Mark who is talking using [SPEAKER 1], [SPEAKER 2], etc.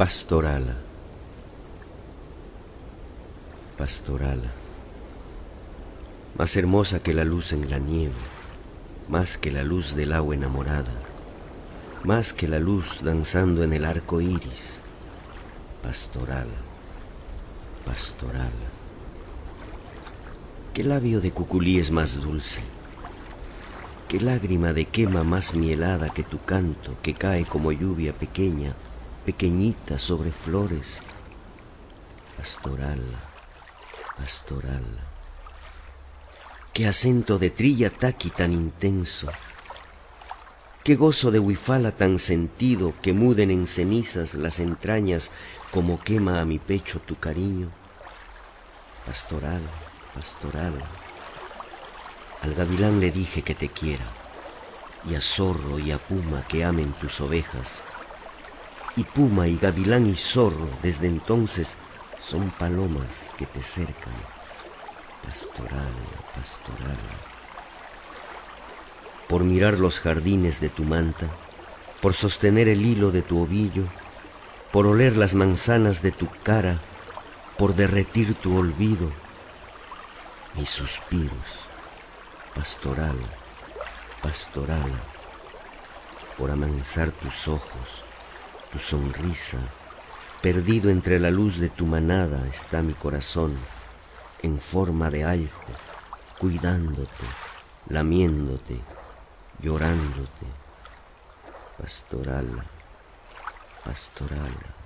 [SPEAKER 1] Pastoral, pastoral, más hermosa que la luz en la nieve, más que la luz del agua enamorada, más que la luz danzando en el arco iris. Pastoral, pastoral. ¿Qué labio de cuculí es más dulce? ¿Qué lágrima de quema más mielada que tu canto que cae como lluvia pequeña, pequeñita sobre flores? Pastoral, pastoral. Qué acento de trilla taqui tan intenso, qué gozo de huifala tan sentido que muden en cenizas las entrañas como quema a mi pecho tu cariño. Pastoral, pastoral. Al gavilán le dije que te quiera, y a zorro y a puma que amen tus ovejas. Y puma y gavilán y zorro desde entonces son palomas que te cercan. Pastoral, pastoral. Por mirar los jardines de tu manta, por sostener el hilo de tu ovillo, por oler las manzanas de tu cara, por derretir tu olvido, mis suspiros. Pastoral, pastoral, por amansar tus ojos, tu sonrisa, perdido entre la luz de tu manada está mi corazón, en forma de aljo, cuidándote, lamiéndote, llorándote. Pastoral, pastoral.